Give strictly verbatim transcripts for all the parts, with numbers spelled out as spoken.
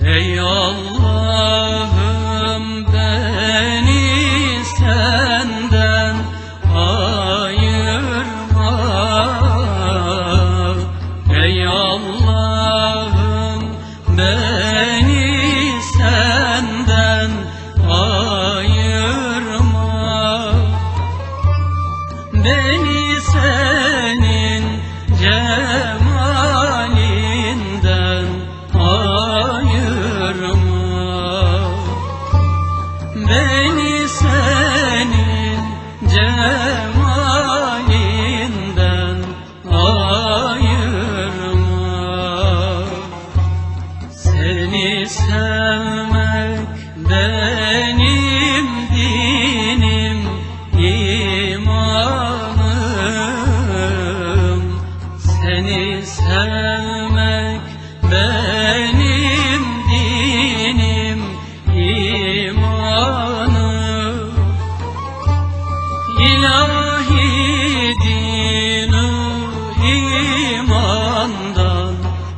Ey Allah'ım beni senden ayırma. Ey Allah'ım beni senden ayırma. Beni senin cemalinden ayırma. Beni senin cemalinden ayırma. Seni sevmek benim dinim, imanım. Seni sevmek benim dinim, imanım. İlahi dinu imandan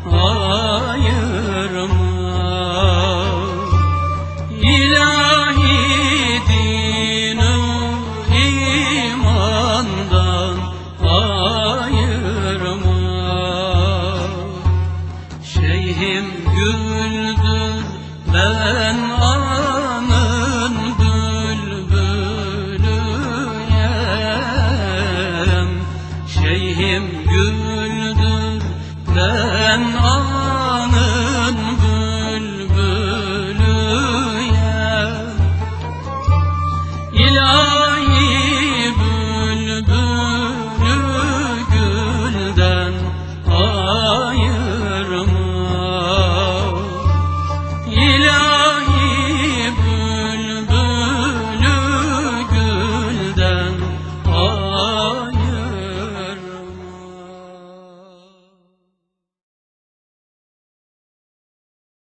ayırma. İlahi dinu imandan ayırma. Şeyhim güldür ben